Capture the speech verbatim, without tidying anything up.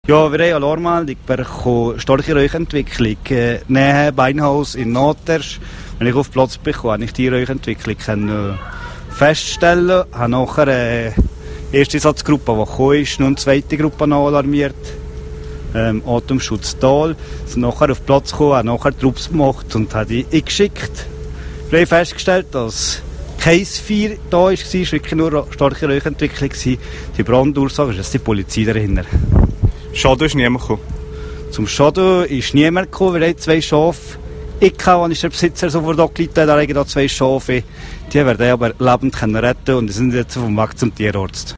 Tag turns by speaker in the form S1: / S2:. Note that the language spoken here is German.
S1: Ja, wir haben Alarmmeldung bekommen, starke Räuchentwicklung. Äh, Nähe Beinhaus in Notersch. Wenn ich auf den Platz bin, konnte ich die Räuchentwicklung können feststellen. Ich habe nachher eine erste Satzgruppe, die gekommen ist, noch eine zweite Gruppe noch alarmiert. Ähm, Atemschutz Tal. Sind nachher auf den Platz gekommen, haben nachher Trupps gemacht und haben die eingeschickt. Wir haben festgestellt, dass kein Feuer da war, es war wirklich nur eine starke Räuchentwicklung. Die Brandursache ist, dass die Polizei dahinter.
S2: Schaden ist niemand gekommen?
S1: Zum Schaden ist niemand gekommen. Wir haben zwei Schafe. Ich kann, als der Besitzer sofort angeleitet hat, da liegen da zwei Schafe. Die werden aber lebend retten können und sind jetzt auf dem Weg zum Tierarzt.